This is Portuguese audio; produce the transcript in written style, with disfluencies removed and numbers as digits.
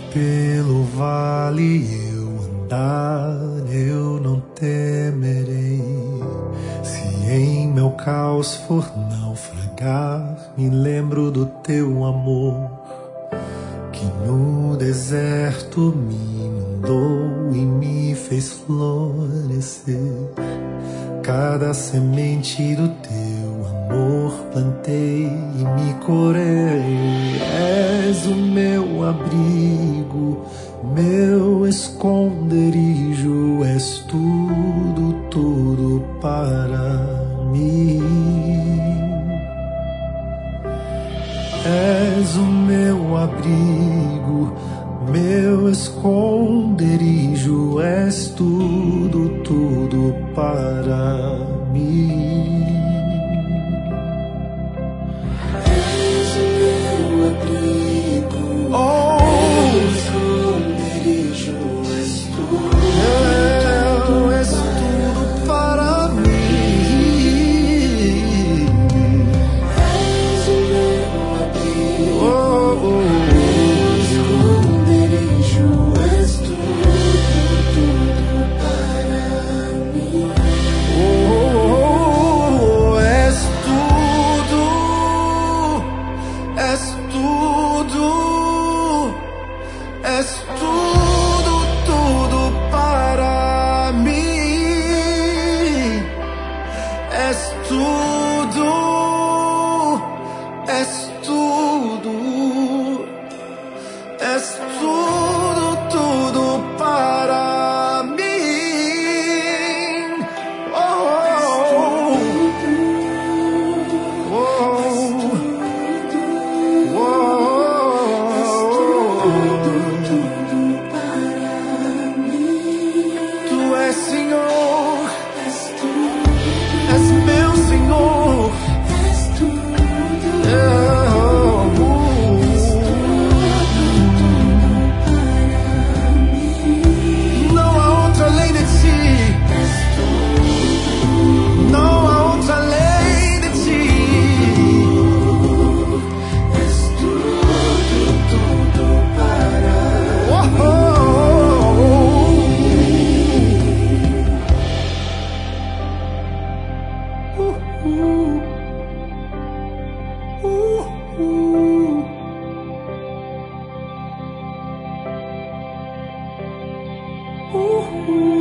pelo vale eu andar, eu não temerei. Se em meu caos for naufragar, me lembro do teu amor, que no deserto me inundou e me fez florescer. Cada semente do teu amor plantei e me corei. És o meu abrigo, meu esconderijo, és tudo, tudo para mim. És o meu abrigo, meu esconderijo, és tudo, tudo para mim. És o meu abrigo, meu esconderijo, és tudo, és tudo para mim. És o meu abrigo, ooh.